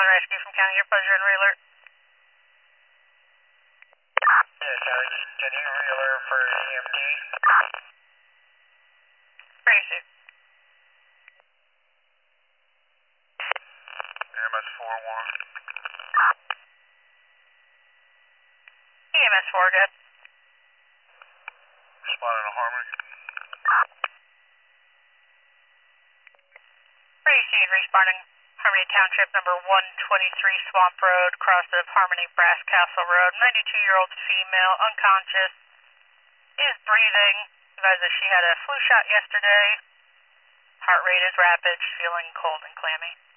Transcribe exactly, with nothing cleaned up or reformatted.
calling rescue from County Your Pleasure and Realer. Yeah, County, can you Realer for E M T? Crazy. E M S four one. E M S four, good. Responding to Harmony. Pretty soon, responding Harmony Township, number one twenty-three Swamp Road, cross of Harmony Brass Castle Road. ninety-two-year-old female, unconscious, is breathing. Advised that she had a flu shot yesterday. Heart rate is rapid, feeling cold and clammy.